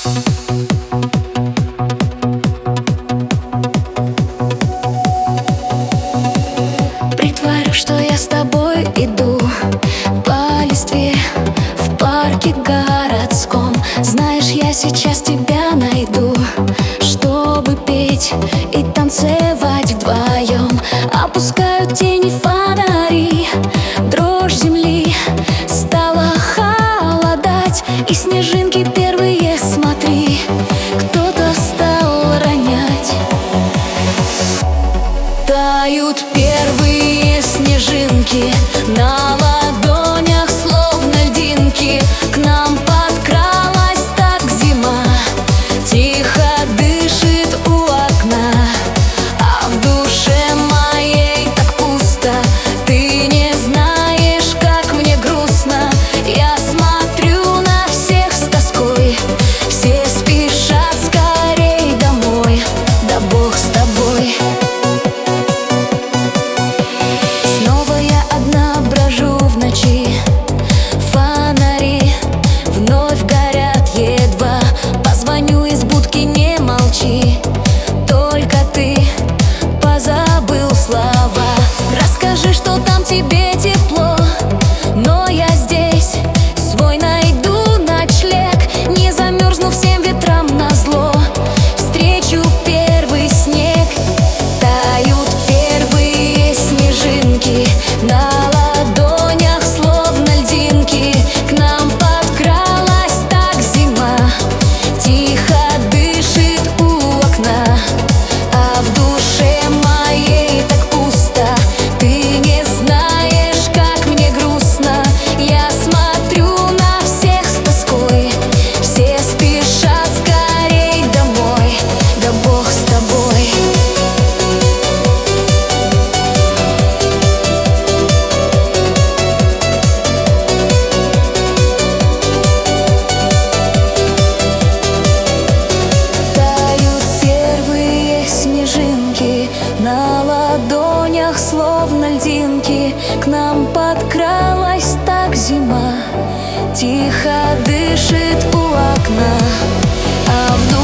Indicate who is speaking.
Speaker 1: Притворю, что я с тобой иду по листве в парке городском. Знаешь, я сейчас тебя найду, чтобы петь и танцевать вдвоем. Опускают тени фонари, дрожь земли стала холодать, и снежинки первые, смотри, кто-то стал ронять. Тают первые снежинки на ладонях, словно льдинки. К нам подкралась так зима, тихо дышит у окна, а в душе моей так пусто. Ты не знаешь, как мне грустно. Я смотрю на всех с тоской, все спешат скорей домой. Да Бог с тобой. Снова я одна брожу в ночи, фонари вновь горят едва. Позвоню из будки, не молчи, только ты позабыл слова. Расскажи, что там тебе тепло, но я здесь свой найду ночлег. Не замерзну всем ветрам назло, встречу первый снег. Тают первые снежинки на ладонях, словно льдинки. К нам подкралась так зима, тихо дышит у окна, а в душе моей так пусто. Ты не знаешь, как мне грустно. Я смотрю на всех с тоской, все спешат скорей домой. Да Бог с тобой. Тают первые снежинки на ладонях, словно льдинки. К нам подкралась так зима, тихо дышит у окна, а в